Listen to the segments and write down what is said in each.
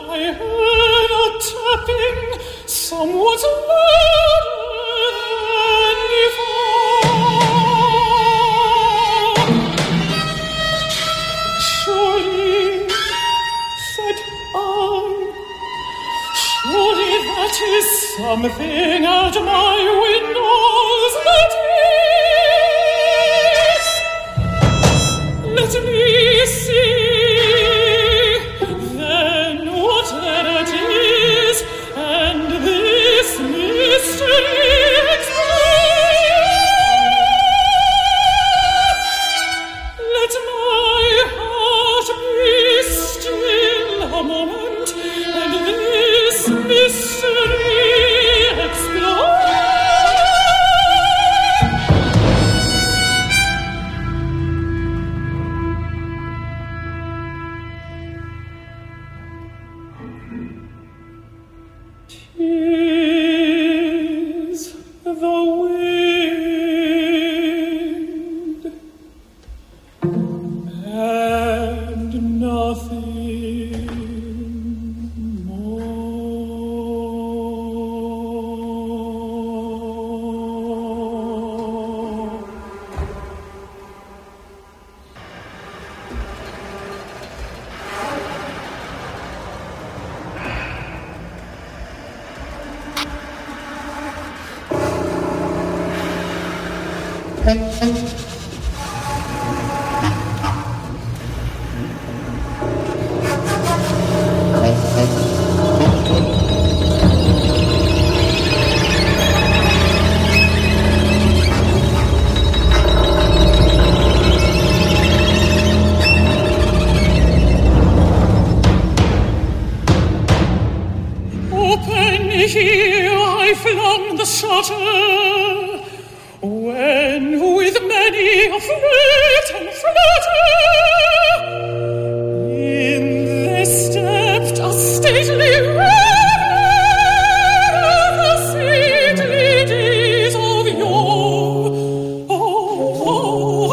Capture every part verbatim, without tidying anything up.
I heard a tapping somewhat louder than before. Surely, said I, surely that is something at my windows that is. Let me see. Then whatever it is, and this mystery explain. Let my heart be still a moment, and this mystery explain. Tis the wind, and nothing more. Open here I flung the shutter, when with many a flirt and flutter in there stepped a stately rider of the saintly days of yore. Oh, oh,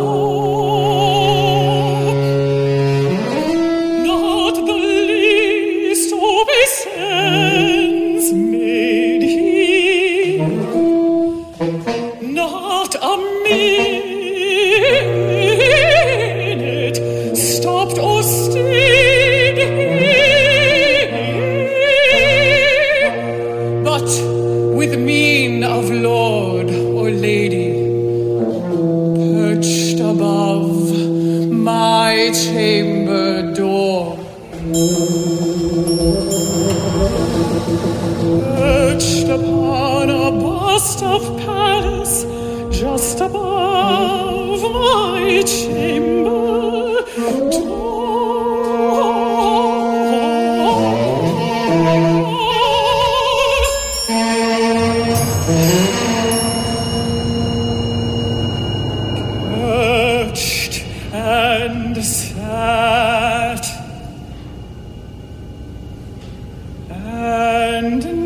oh. Not the least obeisance made he, not a minute stopped or stayed he, but with mien of lord or lady perched above my chamber door, perched upon a bust of Paris just above my chamber door. Perched and sat, and